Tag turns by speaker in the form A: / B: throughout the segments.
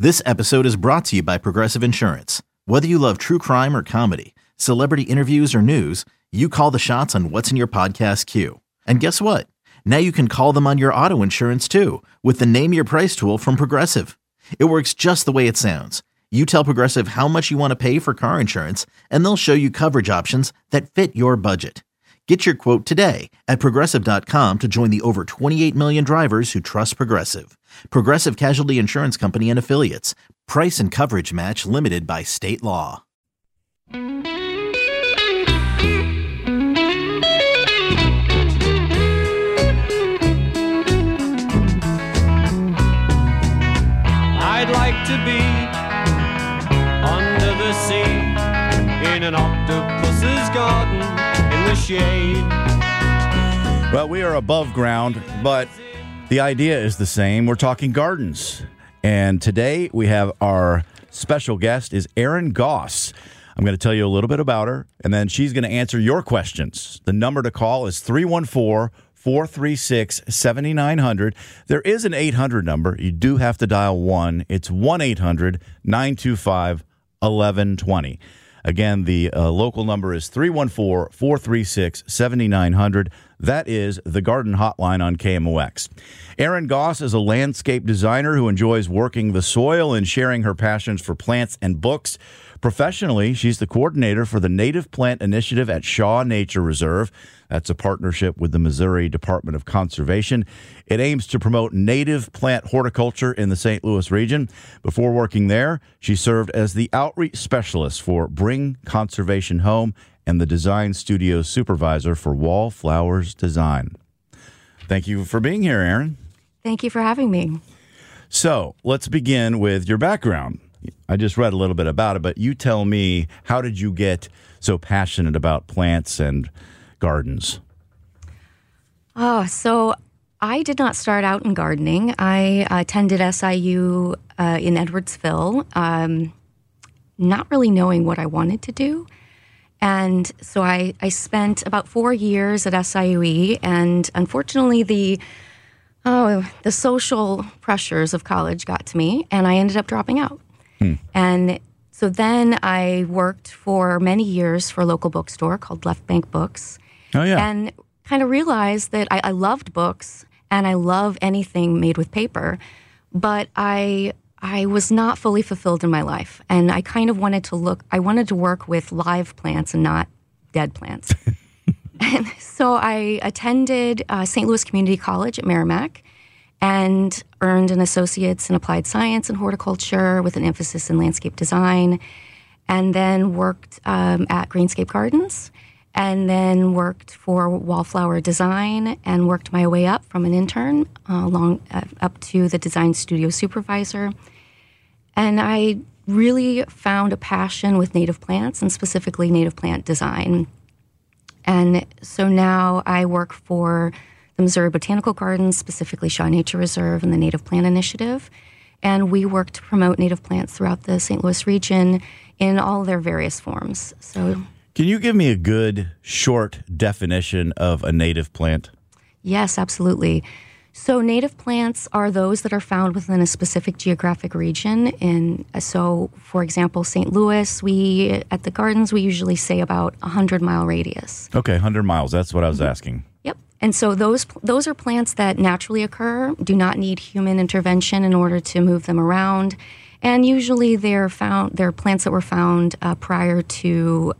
A: This episode is brought to you by Progressive Insurance. Whether you love true crime or comedy, celebrity interviews or news, you call the shots on what's in your podcast queue. And guess what? Now you can call them on your auto insurance too with the Name Your Price tool from Progressive. It works just the way it sounds. You tell Progressive how much you want to pay for car insurance, and they'll show you coverage options that fit your budget. Get your quote today at Progressive.com to join the over 28 million drivers who trust Progressive. Progressive Casualty Insurance Company and Affiliates. Price and coverage match limited by state law.
B: I'd like to be under the sea in an octopus's garden in the shade.
C: Well, we are above ground, but the idea is the same. We're talking gardens. And today we have our special guest is Erin Goss. I'm going to tell you a little bit about her, and then she's going to answer your questions. The number to call is 314-436-7900. There is an 800 number. You do have to dial 1. It's 1-800-925-1120. Again, the local number is 314-436-7900. That is the Garden Hotline on KMOX. Erin Goss is a landscape designer who enjoys working the soil and sharing her passions for plants and books. Professionally, she's the coordinator for the Native Plant Initiative at Shaw Nature Reserve. That's a partnership with the Missouri Department of Conservation. It aims to promote native plant horticulture in the St. Louis region. Before working there, she served as the outreach specialist for Bring Conservation Home and the design studio supervisor for Wallflowers Design. Thank you for being here, Erin.
D: Thank you for having me.
C: So let's begin with your background. I just read a little bit about it, but you tell me, how did you get so passionate about plants and gardens?
D: So I did not start out in gardening. I attended SIU in Edwardsville, not really knowing what I wanted to do. And so I spent about 4 years at SIUE, and unfortunately the social pressures of college got to me, and I ended up dropping out. And so then I worked for many years for a local bookstore called Left Bank Books.
C: Oh, yeah.
D: And kind of realized that I loved books and I love anything made with paper, but I was not fully fulfilled in my life. And I kind of wanted to work with live plants and not dead plants. And so I attended St. Louis Community College at Merrimack and earned an associate's in applied science and horticulture with an emphasis in landscape design, and then worked at Greenscape Gardens, and then worked for Wallflower Design, and worked my way up from an intern up to the design studio supervisor. And I really found a passion with native plants, and specifically native plant design. And so now I work for the Missouri Botanical Gardens, specifically Shaw Nature Reserve and the Native Plant Initiative. And we work to promote native plants throughout the St. Louis region in all their various forms. So,
C: can you give me a good, short definition of a native plant?
D: Yes, absolutely. So native plants are those that are found within a specific geographic region. So, for example, St. Louis, at the gardens, we usually say about 100-mile radius.
C: Okay, 100 miles. That's what I was asking.
D: Yep. And so those are plants that naturally occur, do not need human intervention in order to move them around. And usually they're plants that were found prior to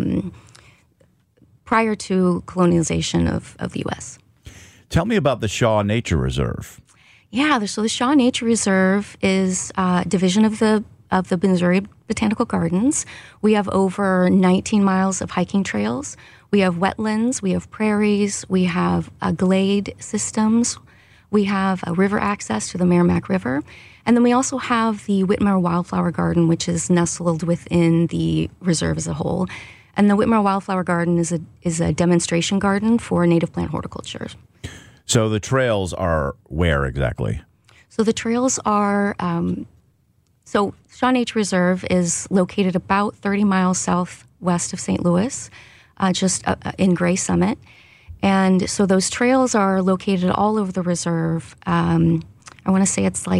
D: colonization of the U.S.
C: Tell me about the Shaw Nature Reserve.
D: Yeah, so the Shaw Nature Reserve is a division of the Missouri Botanical Gardens. We have over 19 miles of hiking trails. We have wetlands, we have prairies, we have glade systems, we have a river access to the Merrimack River, and then we also have the Whitmer Wildflower Garden, which is nestled within the reserve as a whole. And the Whitmer Wildflower Garden is a demonstration garden for native plant horticulture.
C: So the trails are where exactly?
D: So the trails are, so Shaw Nature Reserve is located about 30 miles southwest of St. Louis, just in Gray Summit. And so those trails are located all over the reserve. I want to say it's like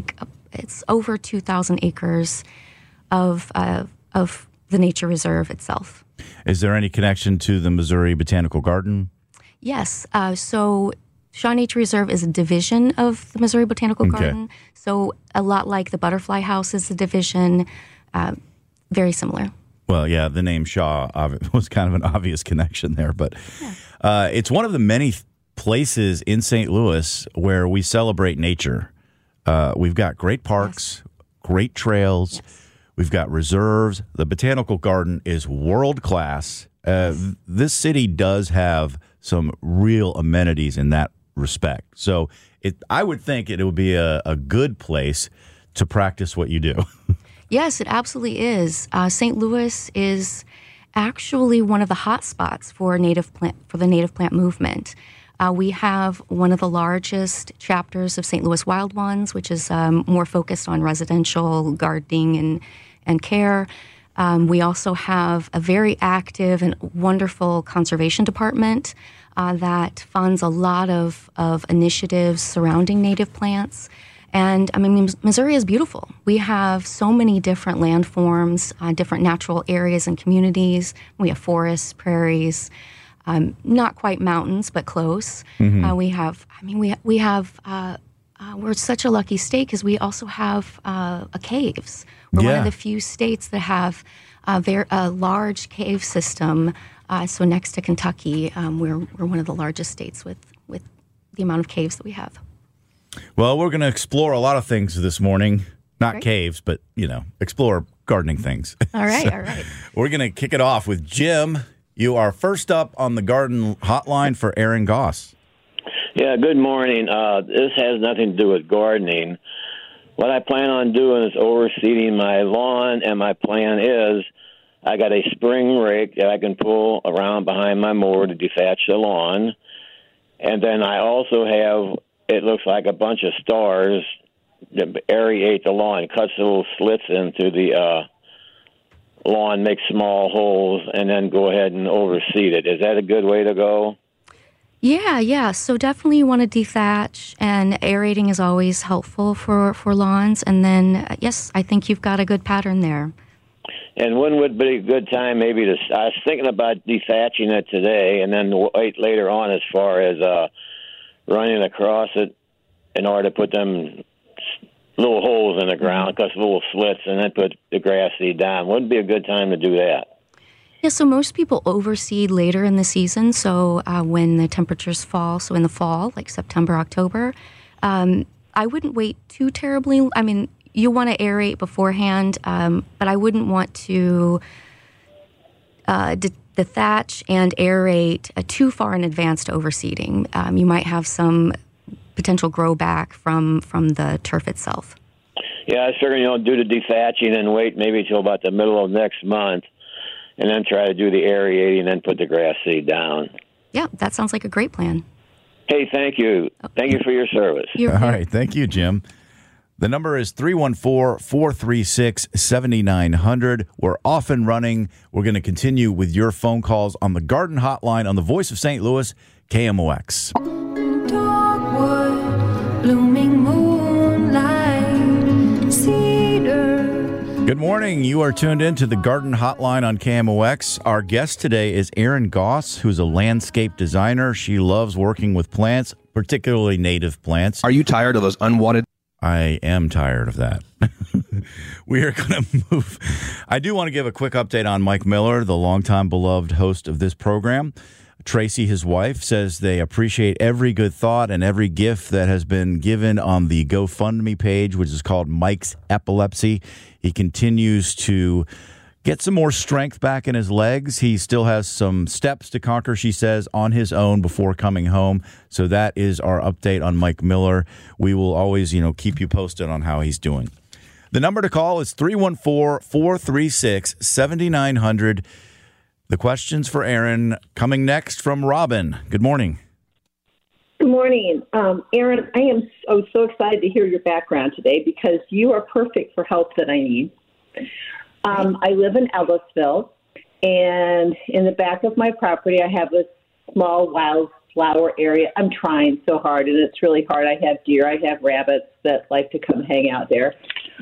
D: it's over 2,000 acres of the nature reserve itself.
C: Is there any connection to the Missouri Botanical Garden?
D: Yes. So Shaw Nature Reserve is a division of the Missouri Botanical Garden. So a lot like the Butterfly House is a division, very similar.
C: Well, yeah, the name Shaw was kind of an obvious connection there, but it's one of the many places in St. Louis where we celebrate nature. We've got great parks, great trails. We've got reserves. The Botanical Garden is world class. This city does have some real amenities in that respect. So I would think it would be a good place to practice what you do.
D: Yes, it absolutely is. St. Louis is actually one of the hot spots for the native plant movement. We have one of the largest chapters of St. Louis Wild Ones, which is more focused on residential gardening and care. We also have a very active and wonderful conservation department that funds a lot of initiatives surrounding native plants. And, I mean, Missouri is beautiful. We have so many different landforms, different natural areas and communities. We have forests, prairies, not quite mountains, but close. We're such a lucky state because we also have caves. We're one of the few states that have a large cave system. So next to Kentucky, we're one of the largest states with the amount of caves that we have.
C: Well, we're going to explore a lot of things this morning. Not caves, but, explore gardening things.
D: All right.
C: We're going to kick it off with Jim. You are first up on the garden hotline for Aaron Goss.
E: Yeah, good morning. This has nothing to do with gardening. What I plan on doing is overseeding my lawn, and my plan is I got a spring rake that I can pull around behind my mower to dethatch the lawn. And then I also have, it looks like a bunch of stars that aerate the lawn, cuts little slits into the lawn, make small holes, and then go ahead and overseed it. Is that a good way to go?
D: Yeah. So definitely you want to dethatch, and aerating is always helpful for lawns. And then, yes, I think you've got a good pattern there.
E: And when would be a good time maybe to, I was thinking about dethatching it today and then wait later on as far as running across it in order to put them little holes in the ground, cut little slits, and then put the grass seed down. Wouldn't be a good time to do that.
D: Yeah, so most people overseed later in the season, so when the temperatures fall, so in the fall, like September, October. I wouldn't wait too terribly. I mean, you want to aerate beforehand, but I wouldn't want to dethatch and aerate too far in advance to overseeding. You might have some potential grow back from the turf itself.
E: Yeah, I figured, do the dethatching and wait maybe till about the middle of next month, and then try to do the aerating and then put the grass seed down.
D: Yeah, that sounds like a great plan.
E: Hey, thank you. Thank you for your service.
C: All right, thank you, Jim. The number is 314-436-7900. We're off and running. We're going to continue with your phone calls on the Garden Hotline on the Voice of St. Louis, KMOX.
F: Dogwood, blooming moonlight, cedar.
C: Good morning. You are tuned in to the Garden Hotline on KMOX. Our guest today is Erin Goss, who's a landscape designer. She loves working with plants, particularly native plants.
G: Are you tired of those unwanted?
C: I am tired of that. We are going to move. I do want to give a quick update on Mike Miller, the longtime beloved host of this program. Tracy, his wife, says they appreciate every good thought and every gift that has been given on the GoFundMe page, which is called Mike's Epilepsy. He continues to get some more strength back in his legs. He still has some steps to conquer, she says, on his own before coming home. So that is our update on Mike Miller. We will always, keep you posted on how he's doing. The number to call is 314-436-7900. The questions for Aaron coming next from Robin. Good morning.
H: Good morning. Aaron, I am so excited to hear your background today because you are perfect for help that I need. I live in Ellisville, and in the back of my property, I have a small wild flower area. I'm trying so hard, and it's really hard. I have deer. I have rabbits that like to come hang out there.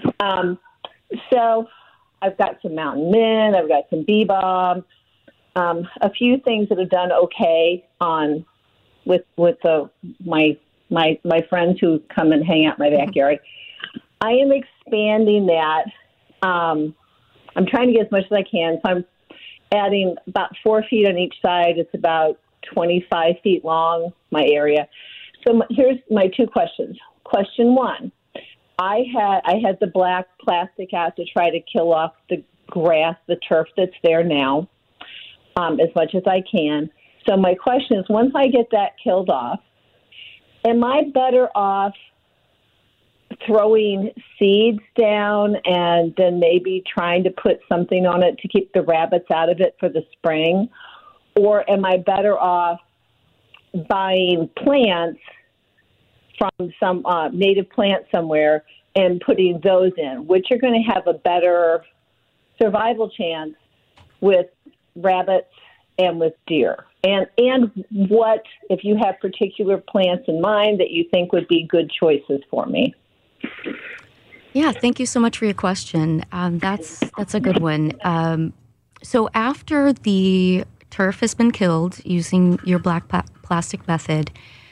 H: So I've got some mountain mint. I've got some bee balm. A few things that have done okay with my friends who come and hang out in my backyard. I am expanding that. I'm trying to get as much as I can. So I'm adding about 4 feet on each side. It's about 25 feet long, my area. So here's my two questions. Question one, I had the black plastic out to try to kill off the grass, the turf that's there now, as much as I can. So my question is, once I get that killed off, am I better off throwing seeds down and then maybe trying to put something on it to keep the rabbits out of it for the spring? Or am I better off buying plants from some native plant somewhere and putting those in, which are going to have a better survival chance with rabbits and with deer? And what, if you have particular plants in mind that you think would be good choices for me?
D: Yeah, thank you so much for your question. That's a good one. So after the turf has been killed using your black plastic method,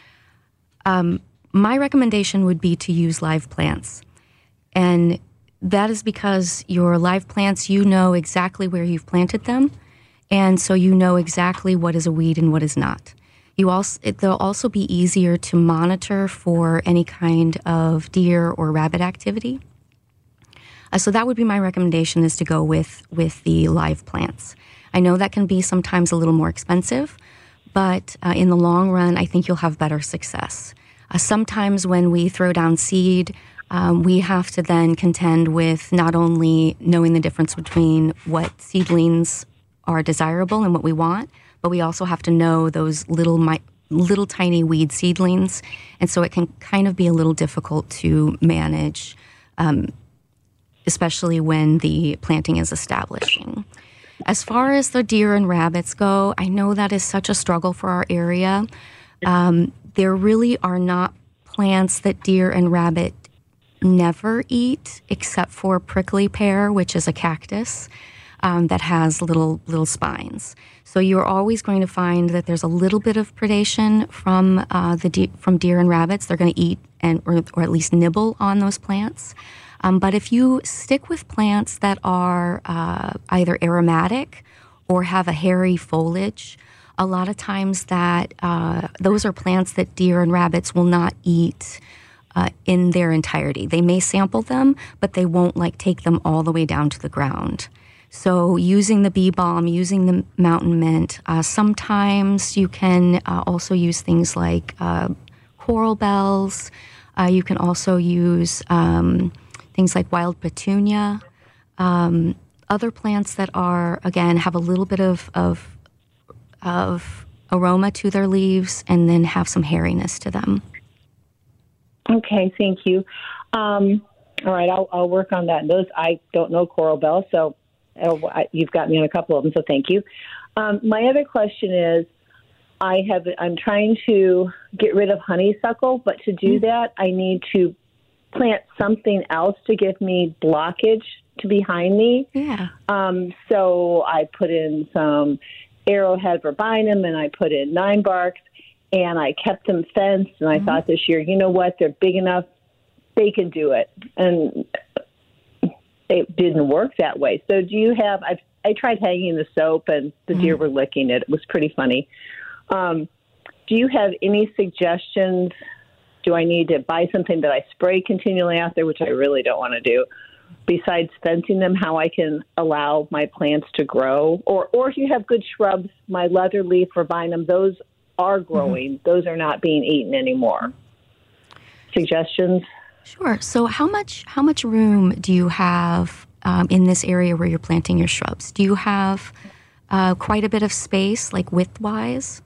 D: my recommendation would be to use live plants. And that is because your live plants, you know exactly where you've planted them, and so you know exactly what is a weed and what is not. They'll also be easier to monitor for any kind of deer or rabbit activity. So that would be my recommendation, is to go with the live plants. I know that can be sometimes a little more expensive, but in the long run, I think you'll have better success. Sometimes when we throw down seed, we have to then contend with not only knowing the difference between what seedlings are desirable and what we want, but we also have to know those little tiny weed seedlings, and so it can kind of be a little difficult to manage, especially when the planting is establishing. As far as the deer and rabbits go, I know that is such a struggle for our area. There really are not plants that deer and rabbit never eat, except for prickly pear, which is a cactus that has little spines. So you're always going to find that there's a little bit of predation from deer and rabbits. They're going to eat or at least nibble on those plants. But if you stick with plants that are either aromatic or have a hairy foliage, a lot of times that those are plants that deer and rabbits will not eat in their entirety. They may sample them, but they won't take them all the way down to the ground. So using the bee balm, using the mountain mint, sometimes you can also use things like coral bells. You can also use things like wild petunia, other plants that are, again, have a little bit of aroma to their leaves and then have some hairiness to them.
H: Okay, thank you. All right, I'll work on that. Those, I don't know coral bells, so you've got me on a couple of them, so thank you. My other question is, I'm trying to get rid of honeysuckle, but to do that, I need to plant something else to give me blockage to behind me.
D: Yeah.
H: So I put in some arrowhead verbinum, and I put in 9-barks, and I kept them fenced, and I thought this year, you know what, they're big enough, they can do it. And it didn't work that way. So do you have, I tried hanging the soap, and the deer were licking it. It was pretty funny. Do you have any suggestions? Do I need to buy something that I spray continually out there, which I really don't want to do, besides fencing them, how I can allow my plants to grow? Or if you have good shrubs, my leatherleaf verbinum, those are growing. Those are not being eaten anymore. Suggestions?
D: Sure. So how much room do you have in this area where you're planting your shrubs? Do you have quite a bit of space, like width-wise?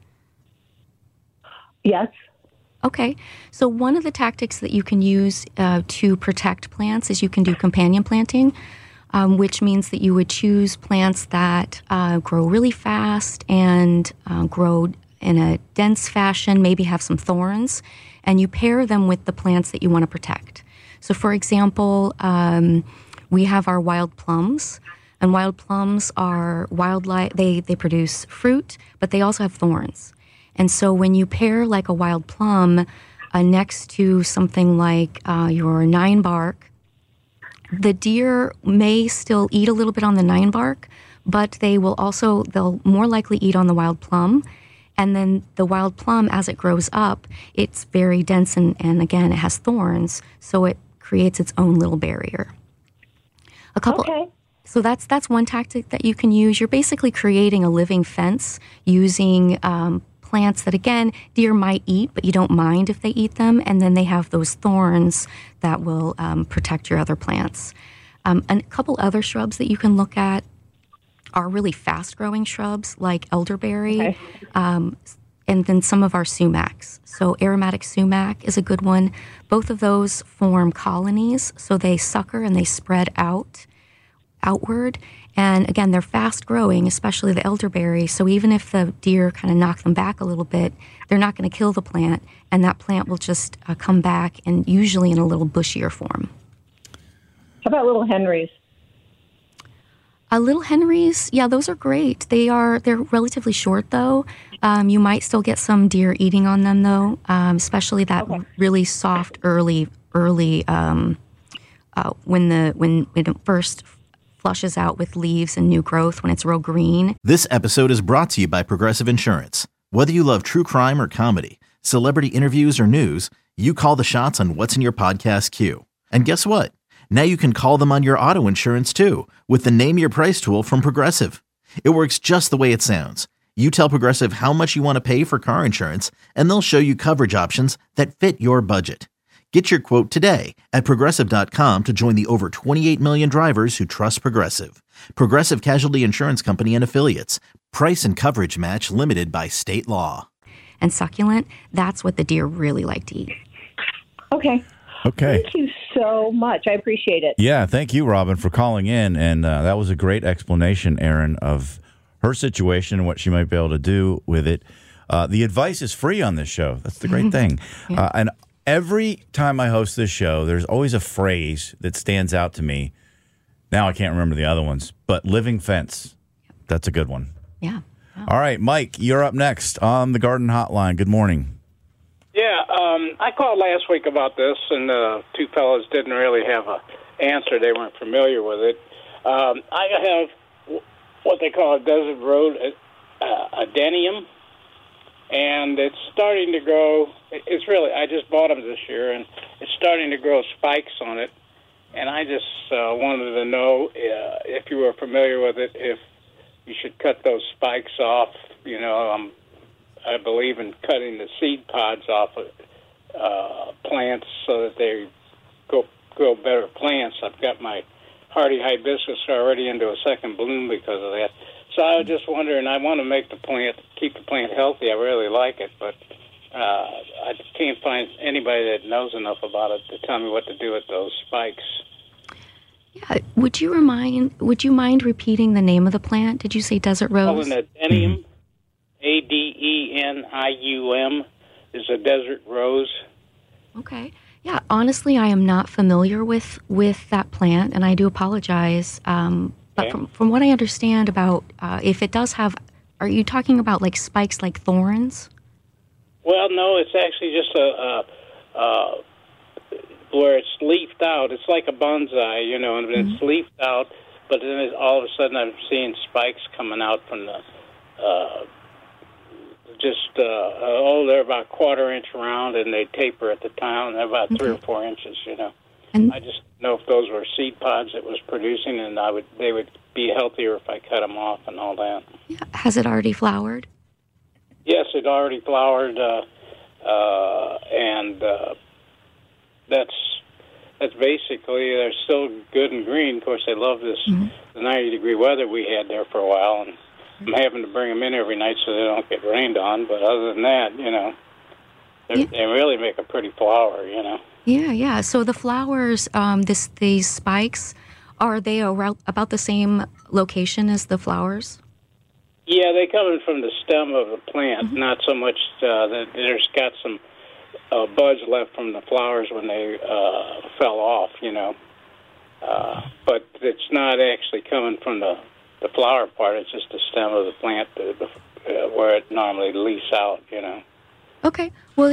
H: Yes.
D: Okay. So one of the tactics that you can use to protect plants is you can do companion planting, which means that you would choose plants that grow really fast and grow a dense fashion, maybe have some thorns, and you pair them with the plants that you want to protect. So, for example, we have our wild plums, and wild plums are wildlife. They produce fruit, but they also have thorns. And so, when you pair like a wild plum next to something like your 9-bark, the deer may still eat a little bit on the 9-bark, but they'll more likely eat on the wild plum. And then the wild plum, as it grows up, it's very dense and again, it has thorns, so it creates its own little barrier.
H: Okay.
D: So that's one tactic that you can use. You're basically creating a living fence using plants that, again, deer might eat, but you don't mind if they eat them, and then they have those thorns that will protect your other plants. And a couple other shrubs that you can look at are really fast-growing shrubs like elderberry, and then some of our sumacs. So aromatic sumac is a good one. Both of those form colonies, so they sucker and they spread outward. And again, they're fast-growing, especially the elderberry, so even if the deer kind of knock them back a little bit, they're not going to kill the plant, and that plant will just come back, and usually in a little bushier form.
H: How about little Henrys?
D: Little Henrys, yeah, those are great. They're relatively short, though. You might still get some deer eating on them, though, especially that really soft early when it first flushes out with leaves and new growth when it's real green.
A: This episode is brought to you by Progressive Insurance. Whether you love true crime or comedy, celebrity interviews or news, you call the shots on what's in your podcast queue. And guess what? Now you can call them on your auto insurance too with the Name Your Price tool from Progressive. It works just the way it sounds. You tell Progressive how much you want to pay for car insurance, and they'll show you coverage options that fit your budget. Get your quote today at Progressive.com to join the over 28 million drivers who trust Progressive. Progressive Casualty Insurance Company and Affiliates. Price and coverage match limited by state law.
D: And succulent, that's what the deer really like to eat.
H: Okay.
C: Okay.
H: Thank you so much. I appreciate it.
C: Yeah, thank you, Robin, for calling in. And that was a great explanation, Erin, of her situation and what she might be able to do with it. The advice is free on this show. That's the great thing.
D: Yeah.
C: And every time I host this show, there's always a phrase that stands out to me. Now I can't remember the other ones, but living fence. That's a good one.
D: Yeah.
C: All right, Mike, you're up next on the Garden Hotline. Good morning.
G: Yeah, I called last week about this, and two fellows didn't really have an answer. They weren't familiar with it. I have what they call a desert road adenium, and it's starting to grow. It's really, I just bought them this year, and it's starting to grow spikes on it. And I just wanted to know if you were familiar with it, if you should cut those spikes off. You know, I believe in cutting the seed pods off of plants so that they grow better plants. I've got my hardy hibiscus already into a second bloom because of that. So I was just wondering, I want to keep the plant healthy. I really like it, but I can't find anybody that knows enough about it to tell me what to do with those spikes.
D: Yeah. Would you mind repeating the name of the plant? Did you say desert rose?
G: An adenium, Adenium, is a desert rose.
D: Okay. Yeah. Honestly, I am not familiar with that plant, and I do apologize. But from what I understand about, if it does have, are you talking about like spikes like thorns?
G: Well, no, it's actually just where it's leafed out. It's like a bonsai, you know, and it's leafed out, but then all of a sudden I'm seeing spikes coming out from the, they're about a quarter-inch round, and they taper at the top, and they're about 3 or 4 inches, you know.
D: And
G: I just know if those were seed pods it was producing, and they would be healthier if I cut them off and all that.
D: yeah, has it already flowered?
G: Yes, it already flowered, and that's basically, they're still good and green. Of course, they love this the 90-degree weather we had there for a while, and I'm having to bring them in every night so they don't get rained on. But other than that, you know, they really make a pretty flower, you know.
D: Yeah. So the flowers, these spikes, are they about the same location as the flowers?
G: Yeah, they come in from the stem of the plant, not so much that there's got some buds left from the flowers when they fell off, but it's not actually coming from the flower part. It's just the stem of the plant where it normally leaves out,
D: Okay. Well,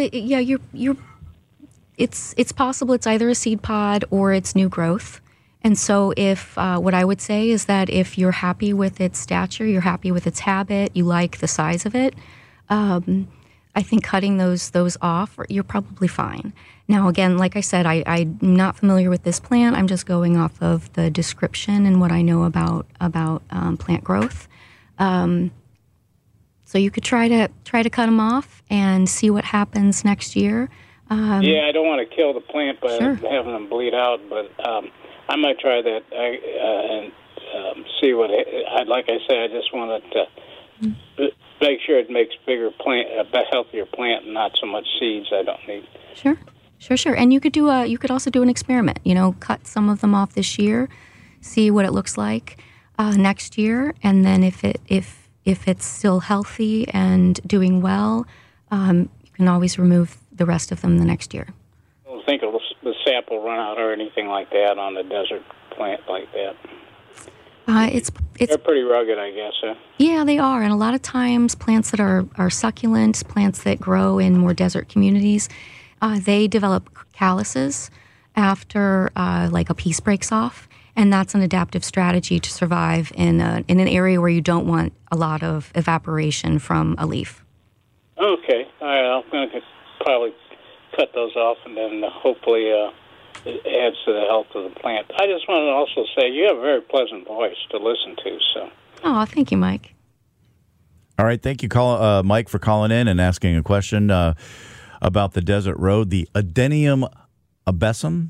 D: it's possible it's either a seed pod or it's new growth. And so if what I would say is that if you're happy with its stature, you're happy with its habit, you like the size of it, I think cutting those off, you're probably fine. Now, again, like I said, I'm not familiar with this plant. I'm just going off of the description and what I know about plant growth. So you could try to cut them off and see what happens next year.
G: Yeah, I don't want to kill the plant by
D: Sure.
G: having them bleed out, but I might try that and see what. Like I said, I just wanted to make sure it makes a healthier plant, and not so much seeds I don't need.
D: Sure. And you could also do an experiment. Cut some of them off this year, see what it looks like next year, and then if it's still healthy and doing well, you can always remove the rest of them the next year.
G: I don't think the sap will run out or anything like that on the desert plant like that. They're pretty rugged, I guess.
D: Yeah, they are. And a lot of times plants that are succulents, plants that grow in more desert communities, they develop calluses after like a piece breaks off. And that's an adaptive strategy to survive in an area where you don't want a lot of evaporation from a leaf.
G: Okay. All right. I'm going to probably cut those off, and then hopefully it adds to the health of the plant. I just want to also say you have a very pleasant voice to listen to. So.
D: Oh, thank you, Mike.
C: All right. Thank you, Mike, for calling in and asking a question about the desert road, the Adenium abscesum.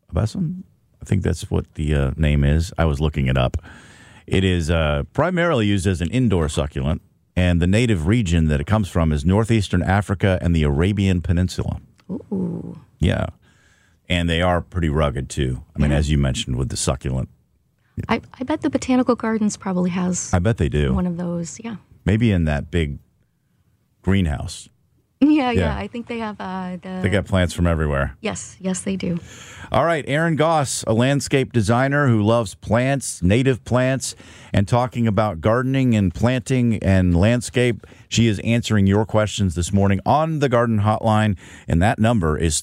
C: I think that's what the name is. I was looking it up. It is primarily used as an indoor succulent, and the native region that it comes from is northeastern Africa and the Arabian Peninsula.
D: Ooh.
C: Yeah. And they are pretty rugged, too. I mean, as you mentioned, with the succulent.
D: I bet the Botanical Gardens probably has
C: I bet they do.
D: one of those, yeah.
C: Maybe in that big greenhouse.
D: Yeah. I think they have
C: They got plants from everywhere.
D: Yes, they do.
C: All right, Erin Goss, a landscape designer who loves plants, native plants, and talking about gardening and planting and landscape. She is answering your questions this morning on the Garden Hotline, and that number is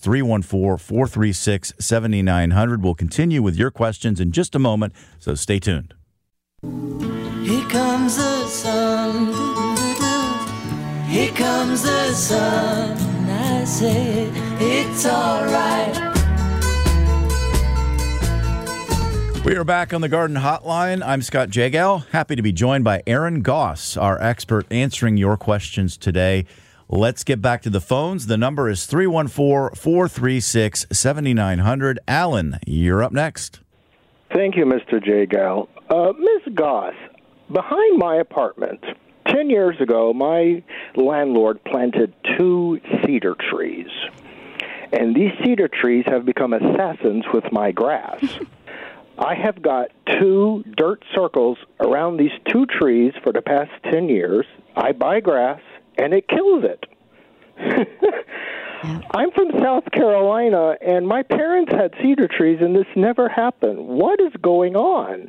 C: 314-436-7900. We'll continue with your questions in just a moment, so stay tuned.
I: Here comes the sun. Here comes the sun. I say it's all right.
C: We are back on the Garden Hotline. I'm Scott Jagow. Happy to be joined by Erin Goss, our expert answering your questions today. Let's get back to the phones. The number is 314-436-7900. Alan, you're up next.
J: Thank you, Mr. Jagow. Ms. Goss, behind my apartment, 10 years ago, my landlord planted 2 cedar trees. And these cedar trees have become assassins with my grass. I have got 2 dirt circles around these 2 trees for the past 10 years. I buy grass, and it kills it. I'm from South Carolina, and my parents had cedar trees, and this never happened. What is going on?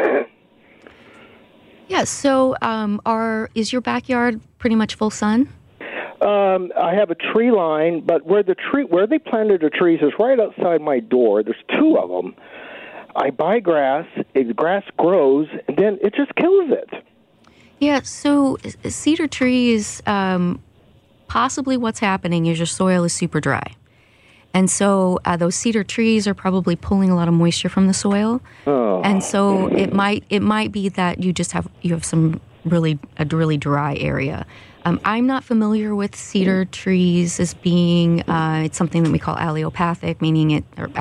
D: Yeah, so is your backyard pretty much full sun?
J: I have a tree line, but where they planted the trees is right outside my door. There's 2 of them. I buy grass, the grass grows, and then it just kills it.
D: Yeah, so cedar trees, possibly what's happening is your soil is super dry. And so those cedar trees are probably pulling a lot of moisture from the soil.
J: Oh.
D: And so it might be that you have some really dry area. I'm not familiar with cedar trees as being it's something that we call allopathic, meaning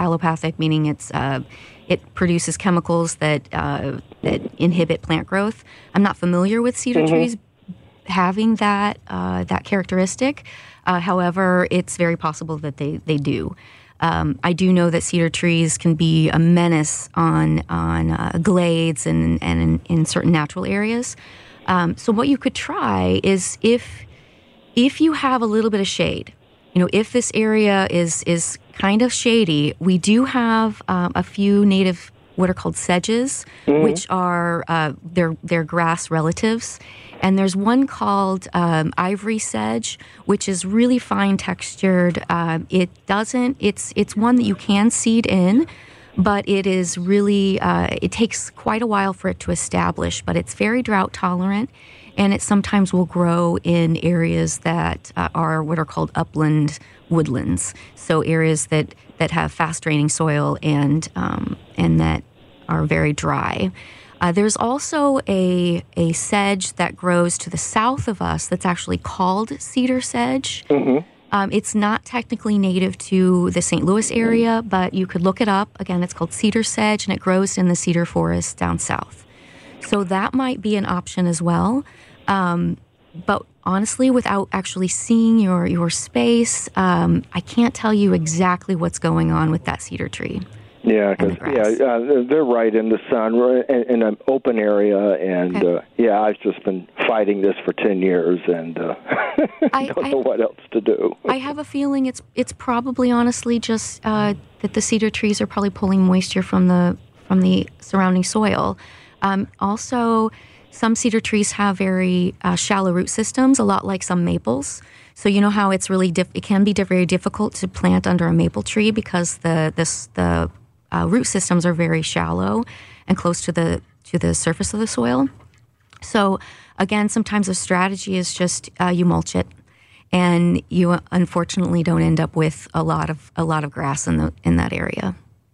D: it produces chemicals that inhibit plant growth. I'm not familiar with cedar trees having that characteristic. However, it's very possible that they do. I do know that cedar trees can be a menace on glades and in certain natural areas. So what you could try is if you have a little bit of shade, if this area is kind of shady, we do have a few native what are called sedges, which are they're grass relatives. And there's one called ivory sedge, which is really fine textured. It's one that you can seed in, but it is really, it takes quite a while for it to establish, but it's very drought tolerant, and it sometimes will grow in areas that are what are called upland woodlands. So areas that have fast draining soil and that are very dry. There's also a sedge that grows to the south of us that's actually called cedar sedge. It's not technically native to the St. Louis area, but you could look it up. Again, it's called cedar sedge, and it grows in the cedar forest down south. So that might be an option as well. But honestly, without actually seeing your space, I can't tell you exactly what's going on with that cedar tree.
J: Yeah, because they're right in the sun, in an open area, and I've just been fighting this for 10 years, and I don't know what else to do.
D: I have a feeling it's probably honestly just that the cedar trees are probably pulling moisture from the surrounding soil. Also, some cedar trees have very shallow root systems, a lot like some maples. So you know how it's really it can be very difficult to plant under a maple tree because the root systems are very shallow and close to the surface of the soil. So again, sometimes a strategy is just you mulch it, and you unfortunately don't end up with a lot of grass in that area.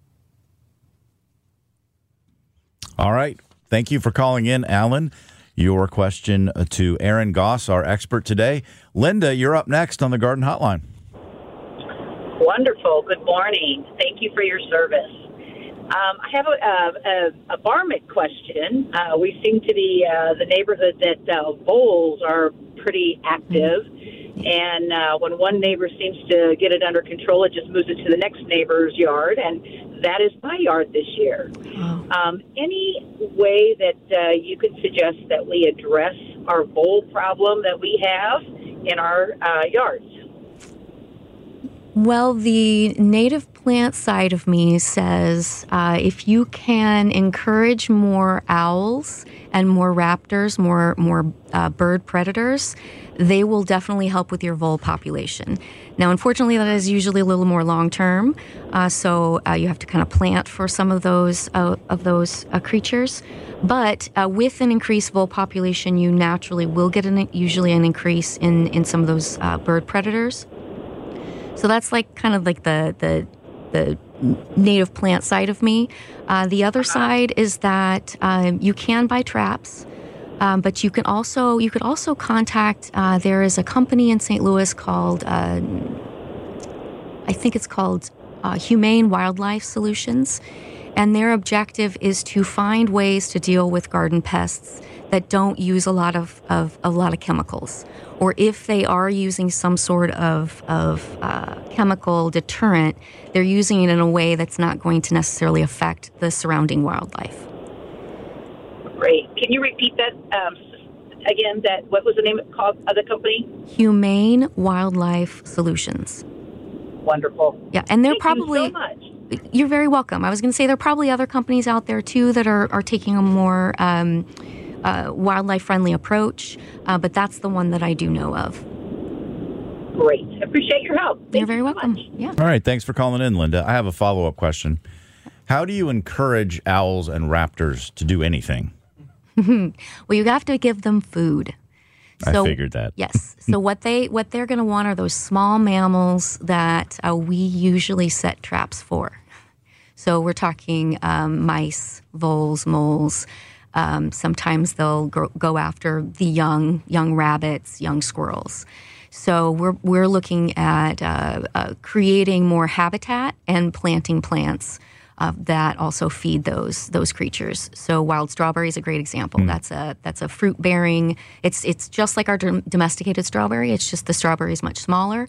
C: All right. Thank you for calling in, Alan. Your question to Erin Goss, our expert today. Linda, you're up next on the Garden Hotline.
K: Wonderful. Good morning. Thank you for your service. I have a varmint question. We seem to be the neighborhood that voles are pretty active. And when one neighbor seems to get it under control, it just moves it to the next neighbor's yard. And that is my yard this year. Any way that you could suggest that we address our vole problem that we have in our yards?
D: Well, the native plant side of me says if you can encourage more owls and more raptors, more bird predators, they will definitely help with your vole population. Now, unfortunately, that is usually a little more long-term, so you have to kind of plant for some of those creatures. But with an increased vole population, you naturally will get usually an increase in some of those bird predators. So that's kind of the native plant side of me. The other side is that you can buy traps, but you could also contact. There is a company in St. Louis called I think it's called Humane Wildlife Solutions, and their objective is to find ways to deal with garden pests that don't use a lot of chemicals, or if they are using some sort of chemical deterrent, they're using it in a way that's not going to necessarily affect the surrounding wildlife.
K: Great. Can you repeat that again? What was the name of the company?
D: Humane Wildlife Solutions.
K: Wonderful.
D: Yeah, and they're
K: Thank you so much.
D: You're very welcome. I was going to say there are probably other companies out there too that are taking a more wildlife-friendly approach, but that's the one that I do know of.
K: Great. I appreciate your help.
D: You're very welcome. Yeah.
C: All right. Thanks for calling in, Linda. I have a follow-up question. How do you encourage owls and raptors to do anything?
D: Well, you have to give them food.
C: I figured that.
D: Yes. So what they're going to want are those small mammals that we usually set traps for. So we're talking mice, voles, moles. Sometimes they'll go after the young rabbits, young squirrels. So we're looking at creating more habitat and planting plants that also feed those creatures. So wild strawberry is a great example. That's a fruit bearing. It's just like our domesticated strawberry. It's just the strawberry is much smaller,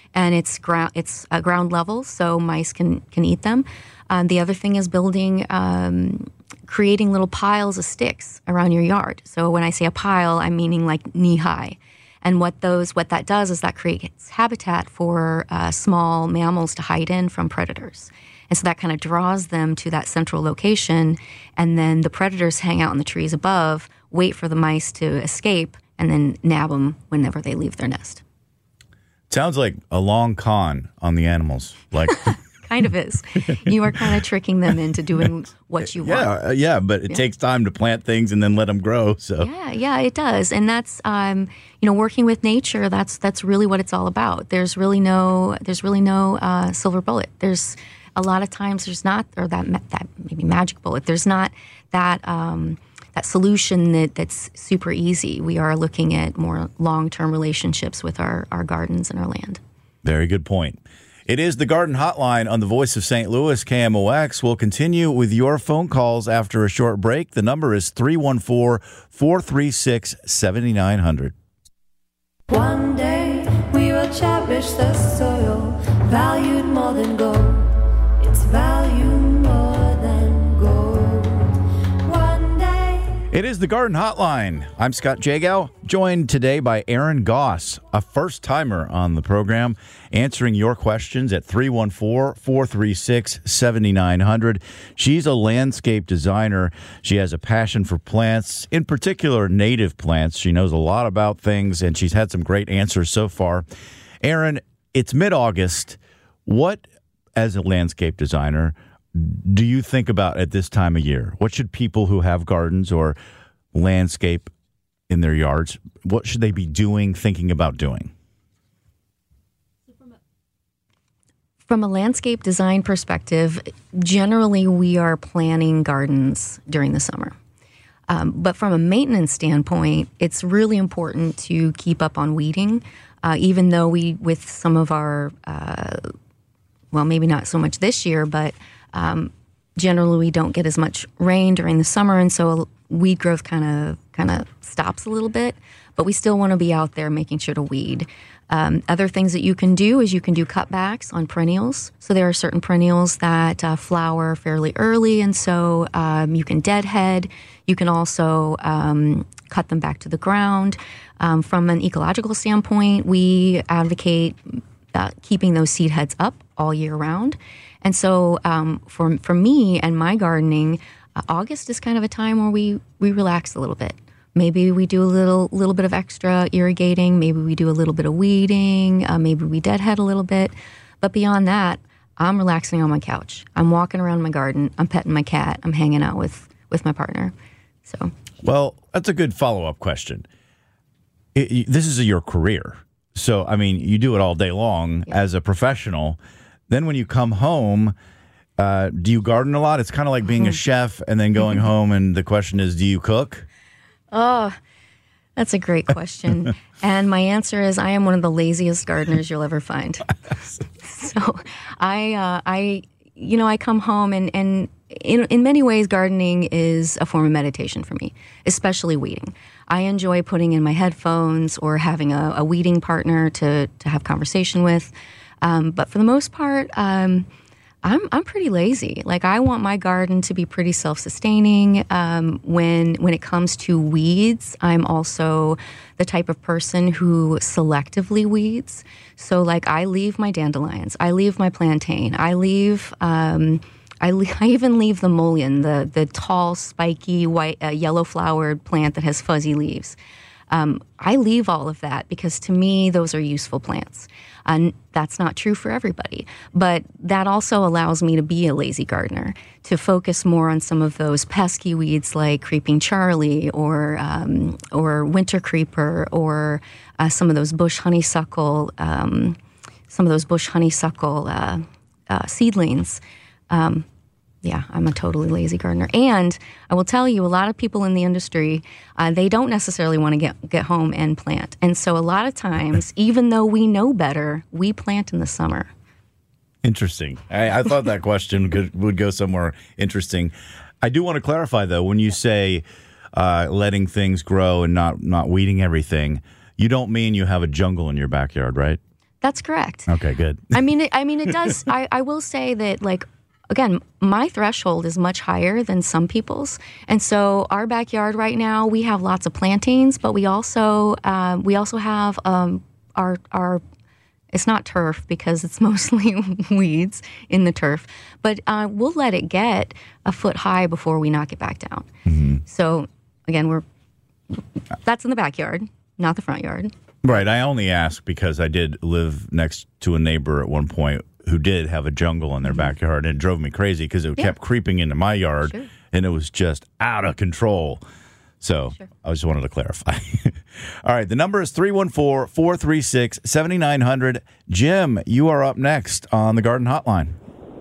D: and it's ground level, so mice can eat them. The other thing is creating little piles of sticks around your yard. So when I say a pile, I'm meaning like knee high. And what that does is that creates habitat for small mammals to hide in from predators. And so that kind of draws them to that central location, and then the predators hang out in the trees above, wait for the mice to escape, and then nab them whenever they leave their nest.
C: Sounds like a long con on the animals. Like
D: kind of is. You are kind of tricking them into doing what you want.
C: Yeah, but it takes time to plant things and then let them grow. So
D: yeah, it does, and that's working with nature. That's really what it's all about. There's really no silver bullet. There's a lot of times there's not, or that maybe magic bullet. There's not that solution that's super easy. We are looking at more long-term relationships with our gardens and our land.
C: Very good point. It is the Garden Hotline on the Voice of St. Louis, KMOX. We'll continue with your phone calls after a short break. The number is 314-436-7900.
F: One day we will cherish the soil, valued more than gold. It's valued more than gold. One day.
C: It is the Garden Hotline. I'm Scott Jagow, joined today by Erin Goss, a first-timer on the program, answering your questions at 314-436-7900. She's a landscape designer. She has a passion for plants, in particular native plants. She knows a lot about things, and she's had some great answers so far. Erin, it's mid-August. What, as a landscape designer, do you think about at this time of year? What should people who have gardens or landscape in their yards, what should they be doing, thinking about doing?
D: From a landscape design perspective, generally we are planning gardens during the summer. But from a maintenance standpoint, it's really important to keep up on weeding, even though with some of our, maybe not so much this year, but generally we don't get as much rain during the summer, and so weed growth kind of stops a little bit, but we still want to be out there making sure to weed. Other things that you can do is you can do cutbacks on perennials. So there are certain perennials that flower fairly early, and so you can deadhead. You can also cut them back to the ground. From an ecological standpoint, we advocate keeping those seed heads up all year round. And so for me and my gardening, August is kind of a time where we relax a little bit. Maybe we do a little bit of extra irrigating. Maybe we do a little bit of weeding. Maybe we deadhead a little bit. But beyond that, I'm relaxing on my couch. I'm walking around my garden. I'm petting my cat. I'm hanging out with my partner. So,
C: well, that's a good follow-up question. This is your career. So, I mean, you do it all day long as a professional. Then when you come home, do you garden a lot? It's kind of like being a chef and then going home, and the question is, do you cook?
D: Oh, that's a great question. And my answer is I am one of the laziest gardeners you'll ever find. So I come home and in many ways gardening is a form of meditation for me, especially weeding. I enjoy putting in my headphones or having a weeding partner to have conversation with. But for the most part, I'm pretty lazy. Like, I want my garden to be pretty self-sustaining. When it comes to weeds, I'm also the type of person who selectively weeds. So, like, I leave my dandelions, I leave my plantain, I even leave the mullein, the tall, spiky, white, yellow-flowered plant that has fuzzy leaves. I leave all of that because to me, those are useful plants. And that's not true for everybody. But that also allows me to be a lazy gardener, to focus more on some of those pesky weeds like creeping Charlie or winter creeper or some of those bush honeysuckle, seedlings. Yeah, I'm a totally lazy gardener. And I will tell you, a lot of people in the industry, they don't necessarily want to get home and plant. And so a lot of times, even though we know better, we plant in the summer.
C: Interesting. I thought that question would go somewhere interesting. I do want to clarify, though, when you say letting things grow and not weeding everything, you don't mean you have a jungle in your backyard, right?
D: That's correct.
C: Okay, good.
D: I mean, it does. I will say that, like, again, my threshold is much higher than some people's, and so our backyard right now, we have lots of plantains, but we also have our it's not turf because it's mostly weeds in the turf, but we'll let it get a foot high before we knock it back down.
C: Mm-hmm.
D: So again, that's in the backyard, not the front yard.
C: Right. I only ask because I did live next to a neighbor at one point who did have a jungle in their backyard, and it drove me crazy because it kept creeping into my yard, and it was just out of control. So I just wanted to clarify. All right. The number is 314-436-7900. Jim, you are up next on the Garden Hotline.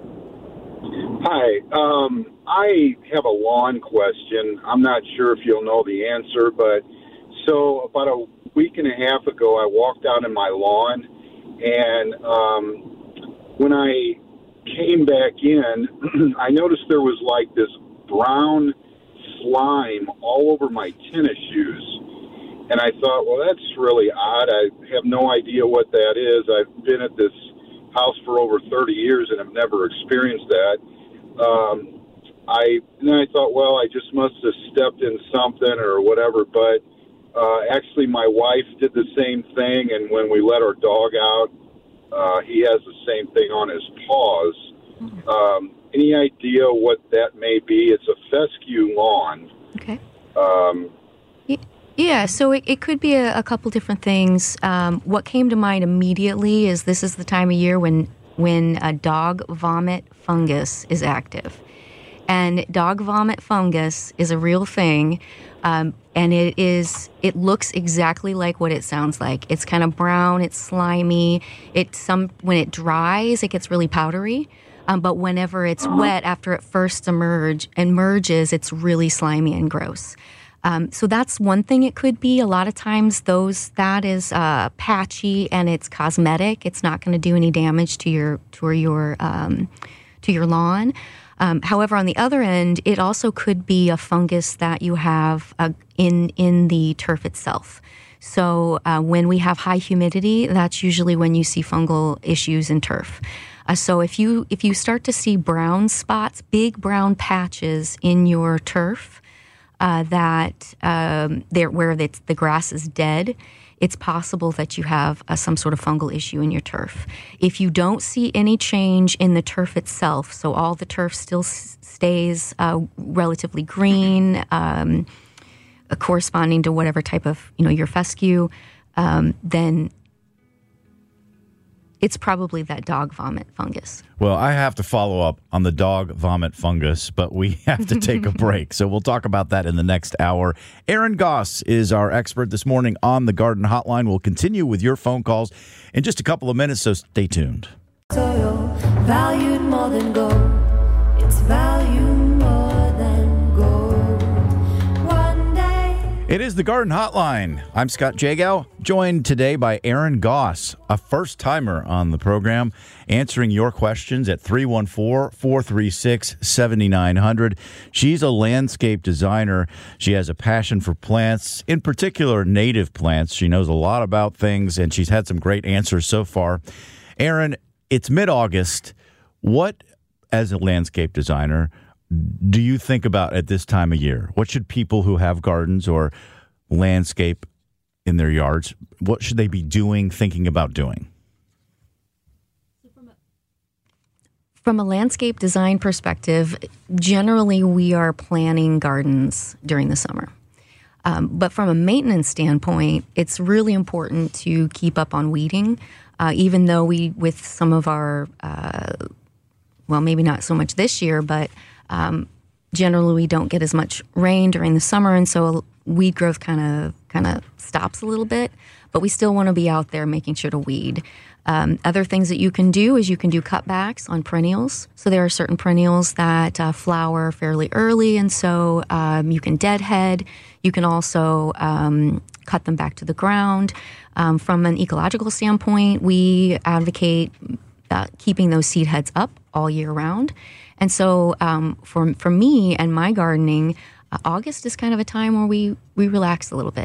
L: Hi. I have a lawn question. I'm not sure if you'll know the answer, but so about a week and a half ago, I walked out in my lawn, and when I came back in, I noticed there was like this brown slime all over my tennis shoes. And I thought, well, that's really odd. I have no idea what that is. I've been at this house for over 30 years and have never experienced that. Then I thought, well, I just must have stepped in something or whatever. But actually, my wife did the same thing, and when we let our dog out, he has the same thing on his paws. Any idea what that may be? It's a fescue lawn.
D: Okay. Yeah, so it could be a couple different things. What came to mind immediately is this is the time of year when a dog vomit fungus is active. And dog vomit fungus is a real thing, and it looks exactly like what it sounds like. It's kind of brown, it's slimy. When it dries, it gets really powdery. But whenever it's wet, after it first emerges, it's really slimy and gross. So that's one thing it could be. A lot of times that is patchy and it's cosmetic. It's not going to do any damage to your lawn. However, on the other end, it also could be a fungus that you have in the turf itself. So when we have high humidity, that's usually when you see fungal issues in turf. So if you start to see brown spots, big brown patches in your turf, where the grass is dead, it's possible that you have some sort of fungal issue in your turf. If you don't see any change in the turf itself, so all the turf still stays relatively green, corresponding to whatever type of your fescue, then it's probably that dog vomit fungus.
C: Well, I have to follow up on the dog vomit fungus, but we have to take a break. So we'll talk about that in the next hour. Aaron Goss is our expert this morning on the Garden Hotline. We'll continue with your phone calls in just a couple of minutes, so stay tuned.
F: Soil valued more than gold. It's valued more than gold. One day.
C: It is the Garden Hotline. I'm Scott Jagow, joined today by Aaron Goss, a first-timer on the program, answering your questions at 314-436-7900. She's a landscape designer. She has a passion for plants, in particular native plants. She knows a lot about things, and she's had some great answers so far. Aaron, it's mid-August. What, as a landscape designer, do you think about at this time of year? What should people who have gardens or landscape in their yards, what should they be doing, thinking about doing?
D: From a landscape design perspective, generally we are planting gardens during the summer. But from a maintenance standpoint, it's really important to keep up on weeding, even though with some of our, maybe not so much this year, but generally we don't get as much rain during the summer, and so weed growth kind of stops a little bit, but we still want to be out there making sure to weed. Other things that you can do is you can do cutbacks on perennials. So there are certain perennials that flower fairly early, and so you can deadhead. You can also cut them back to the ground. From an ecological standpoint, we advocate keeping those seed heads up all year round. And so for me and my gardening, August is kind of a time where we relax a little bit.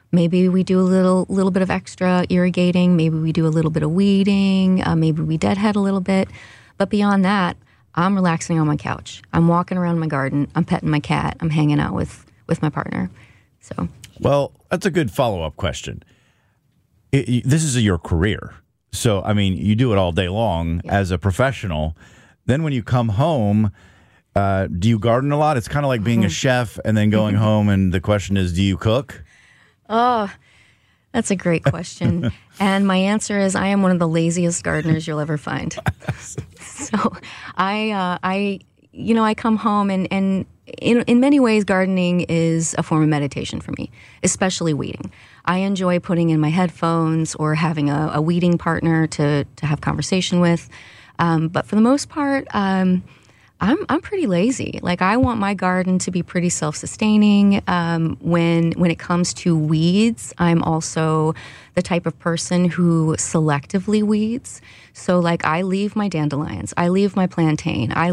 D: Maybe we do a little bit of extra irrigating. Maybe we do a little bit of weeding. Maybe we deadhead a little bit. But beyond that, I'm relaxing on my couch. I'm walking around my garden. I'm petting my cat. I'm hanging out with my partner. So,
C: well, that's a good follow-up question. This is your career. So, I mean, you do it all day long as a professional. Then when you come home, do you garden a lot? It's kind of like being a chef and then going home, and the question is, do you cook?
D: Oh, that's a great question. And my answer is I am one of the laziest gardeners you'll ever find. So I come home and in many ways, gardening is a form of meditation for me, especially weeding. I enjoy putting in my headphones or having a weeding partner to have conversation with. But for the most part, I'm pretty lazy. Like, I want my garden to be pretty self-sustaining. When it comes to weeds, I'm also the type of person who selectively weeds. So, like, I leave my dandelions, I leave my plantain, I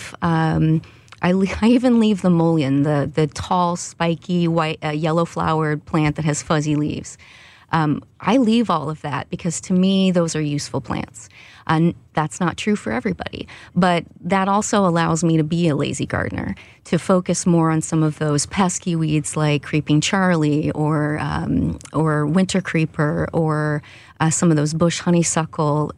D: even leave the mullein, the tall, spiky, white, yellow-flowered plant that has fuzzy leaves. I leave all of that because, to me, those are useful plants. And that's not true for everybody. But that also allows me to be a lazy gardener, to focus more on some of those pesky weeds like creeping Charlie or winter creeper or some of those bush honeysuckle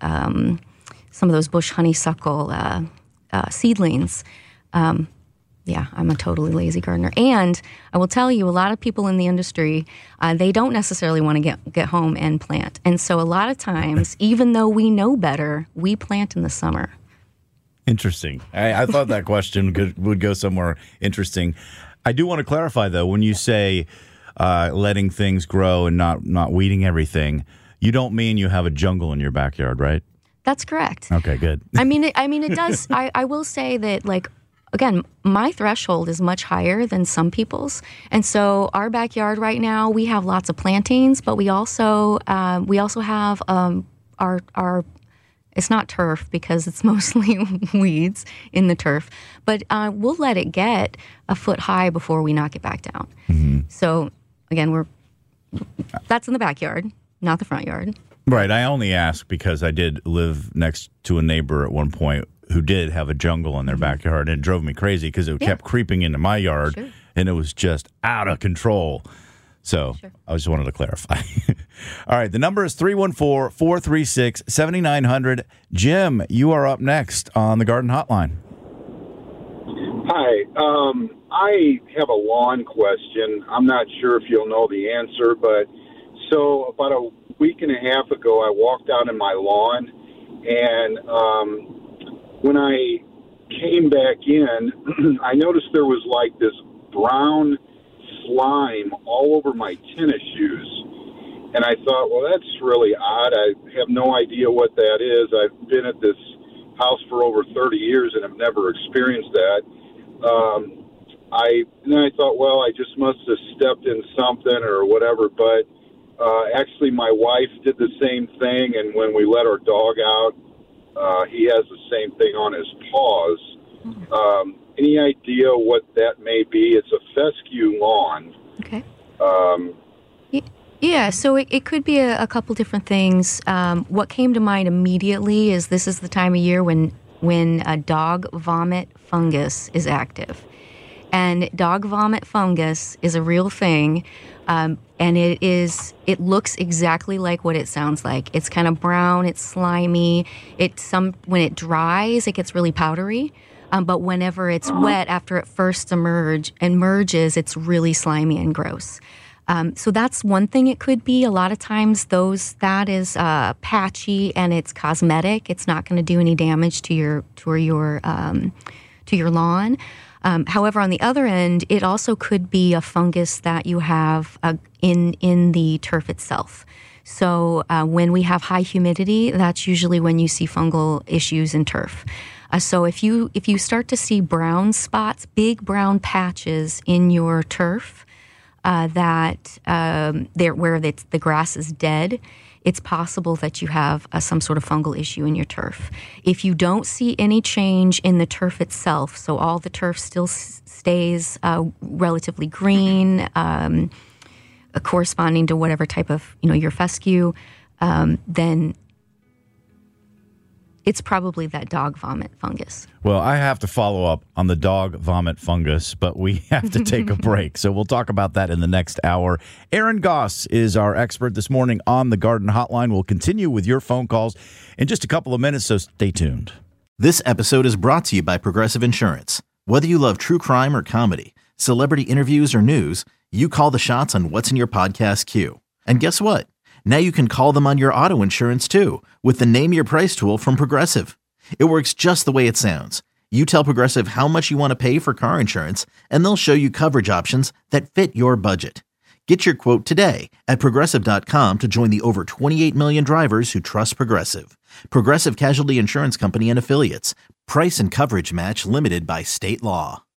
D: seedlings. Yeah, I'm a totally lazy gardener. And I will tell you, a lot of people in the industry, they don't necessarily want to get home and plant. And so a lot of times, even though we know better, we plant in the summer.
C: Interesting. I thought that question would go somewhere interesting. I do want to clarify, though, when you say letting things grow and not weeding everything, you don't mean you have a jungle in your backyard, right?
D: That's correct.
C: Okay, good.
D: I mean, it does. I will say that, like, again, my threshold is much higher than some people's. And so our backyard right now, we have lots of plantings, but we also have our it's not turf because it's mostly weeds in the turf, but we'll let it get a foot high before we knock it back down. Mm-hmm. So again, that's in the backyard, not the front yard.
C: Right. I only ask because I did live next to a neighbor at one point who did have a jungle in their backyard, and it drove me crazy because it kept creeping into my yard, and it was just out of control. So I just wanted to clarify. All right, the number is 314-436-7900. Jim, you are up next on the Garden Hotline.
L: Hi. I have a lawn question. I'm not sure if you'll know the answer, but so about a week and a half ago, I walked out in my lawn, and when I came back in, I noticed there was like this brown slime all over my tennis shoes. And I thought, well, that's really odd. I have no idea what that is. I've been at this house for over 30 years and have never experienced that. Then I thought, well, I just must have stepped in something or whatever. But actually, my wife did the same thing, and when we let our dog out, he has the same thing on his paws. Any idea what that may be? It's a fescue lawn.
D: Okay. Yeah, so it could be a couple different things. What came to mind immediately is this is the time of year when a dog vomit fungus is active. And dog vomit fungus is a real thing. And it looks exactly like what it sounds like. It's kind of brown, it's slimy. When it dries, it gets really powdery. But whenever it's wet, after it first emerges, it's really slimy and gross. So that's one thing it could be. A lot of times that is patchy and it's cosmetic. It's not going to do any damage to your lawn. However, on the other end, it also could be a fungus that you have in the turf itself. So when we have high humidity, that's usually when you see fungal issues in turf. So if you start to see brown spots, big brown patches in your turf where the grass is dead, it's possible that you have some sort of fungal issue in your turf. If you don't see any change in the turf itself, so all the turf still stays relatively green, corresponding to whatever type of, your fescue, then it's probably that dog vomit fungus.
C: Well, I have to follow up on the dog vomit fungus, but we have to take a break. So we'll talk about that in the next hour. Erin Goss is our expert this morning on the Garden Hotline. We'll continue with your phone calls in just a couple of minutes, so stay tuned.
A: This episode is brought to you by Progressive Insurance. Whether you love true crime or comedy, celebrity interviews or news, you call the shots on what's in your podcast queue. And guess what? Now you can call them on your auto insurance too with the Name Your Price tool from Progressive. It works just the way it sounds. You tell Progressive how much you want to pay for car insurance, and they'll show you coverage options that fit your budget. Get your quote today at Progressive.com to join the over 28 million drivers who trust Progressive. Progressive Casualty Insurance Company and Affiliates. Price and coverage match limited by state law.